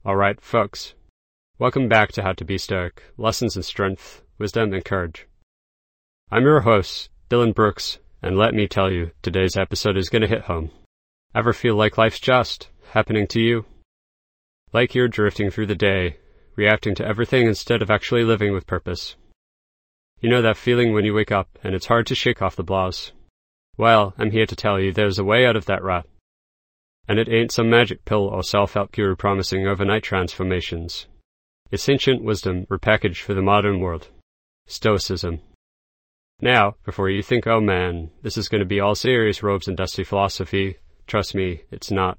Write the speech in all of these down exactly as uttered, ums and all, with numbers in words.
Alright, folks. Welcome back to How to Be Stoic, Lessons in Strength, Wisdom, and Courage. I'm your host, Dylan Brooks, and let me tell you, today's episode is gonna hit home. Ever feel like life's just happening to you? Like you're drifting through the day, reacting to everything instead of actually living with purpose. You know that feeling when you wake up and it's hard to shake off the blouse? Well, I'm here to tell you there's a way out of that rut. And it ain't some magic pill or self-help guru promising overnight transformations. It's ancient wisdom repackaged for the modern world. Stoicism. Now, before you think, oh man, this is going to be all serious robes and dusty philosophy, trust me, it's not.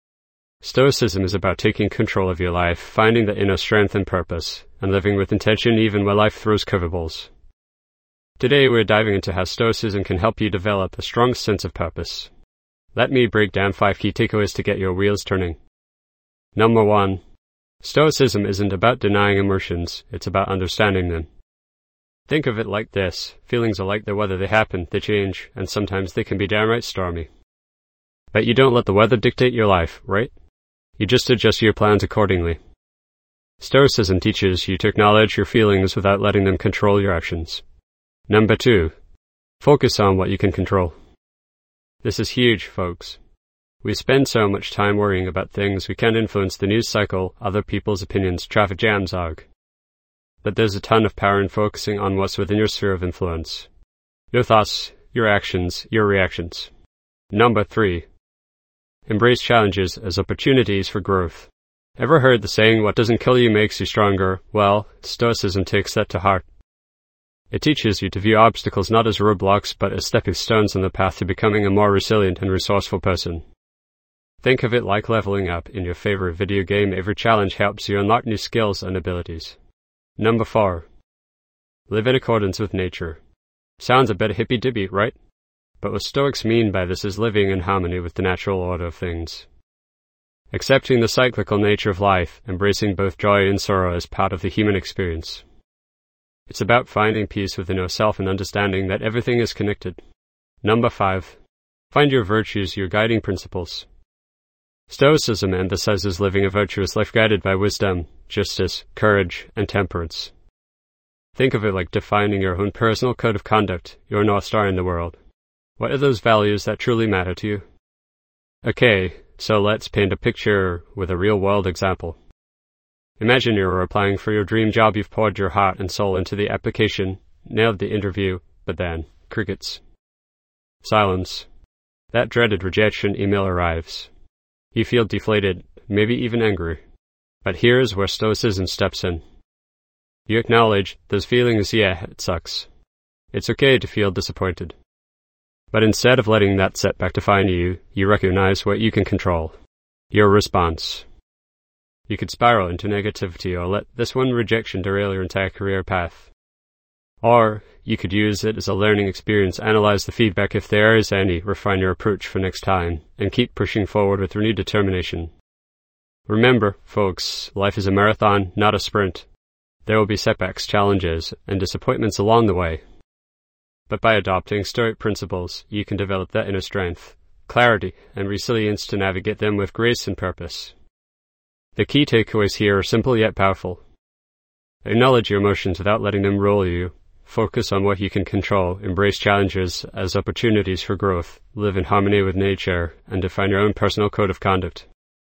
Stoicism is about taking control of your life, finding the inner strength and purpose, and living with intention even when life throws curveballs. Today we're diving into how Stoicism can help you develop a strong sense of purpose. Let me break down five key takeaways to get your wheels turning. Number one. Stoicism isn't about denying emotions, it's about understanding them. Think of it like this. Feelings are like the weather. They happen, they change, and sometimes they can be downright stormy. But you don't let the weather dictate your life, right? You just adjust your plans accordingly. Stoicism teaches you to acknowledge your feelings without letting them control your actions. Number two. Focus on what you can control. This is huge, folks. We spend so much time worrying about things we can't influence: the news cycle, other people's opinions, traffic jams, arg. But there's a ton of power in focusing on what's within your sphere of influence. Your thoughts, your actions, your reactions. Number three. Embrace challenges as opportunities for growth. Ever heard the saying, what doesn't kill you makes you stronger? Well, Stoicism takes that to heart. It teaches you to view obstacles not as roadblocks but as stepping stones on the path to becoming a more resilient and resourceful person. Think of it like leveling up in your favorite video game. Every challenge helps you unlock new skills and abilities. Number four. Live in accordance with nature. Sounds a bit hippy-dippy, right? But what Stoics mean by this is living in harmony with the natural order of things. Accepting the cyclical nature of life, embracing both joy and sorrow as part of the human experience. It's about finding peace within yourself and understanding that everything is connected. Number five. Find your virtues, your guiding principles. Stoicism emphasizes living a virtuous life guided by wisdom, justice, courage, and temperance. Think of it like defining your own personal code of conduct, your North Star in the world. What are those values that truly matter to you? Okay, so let's paint a picture with a real-world example. Imagine you're applying for your dream job. You've poured your heart and soul into the application, nailed the interview, but then, crickets. Silence. That dreaded rejection email arrives. You feel deflated, maybe even angry. But here's where Stoicism steps in. You acknowledge those feelings. Yeah, it sucks. It's okay to feel disappointed. But instead of letting that setback define you, you recognize what you can control. Your response. You could spiral into negativity or let this one rejection derail your entire career path. Or you could use it as a learning experience, analyze the feedback if there is any, refine your approach for next time, and keep pushing forward with renewed determination. Remember, folks, life is a marathon, not a sprint. There will be setbacks, challenges, and disappointments along the way. But by adopting Stoic principles, you can develop that inner strength, clarity, and resilience to navigate them with grace and purpose. The key takeaways here are simple yet powerful. Acknowledge your emotions without letting them rule you. Focus on what you can control. Embrace challenges as opportunities for growth. Live in harmony with nature, and define your own personal code of conduct.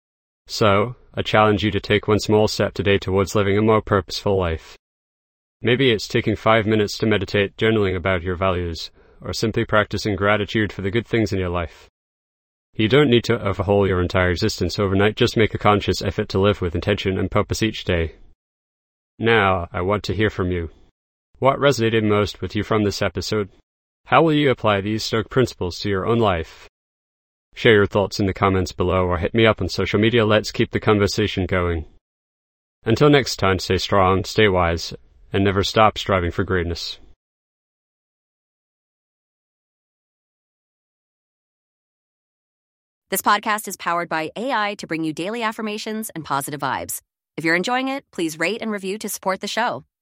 So, I challenge you to take one small step today towards living a more purposeful life. Maybe it's taking five minutes to meditate, journaling about your values, or simply practicing gratitude for the good things in your life. You don't need to overhaul your entire existence overnight. Just make a conscious effort to live with intention and purpose each day. Now, I want to hear from you. What resonated most with you from this episode? How will you apply these Stoic principles to your own life? Share your thoughts in the comments below or hit me up on social media. Let's keep the conversation going. Until next time, stay strong, stay wise, and never stop striving for greatness. This podcast is powered by A I to bring you daily affirmations and positive vibes. If you're enjoying it, please rate and review to support the show.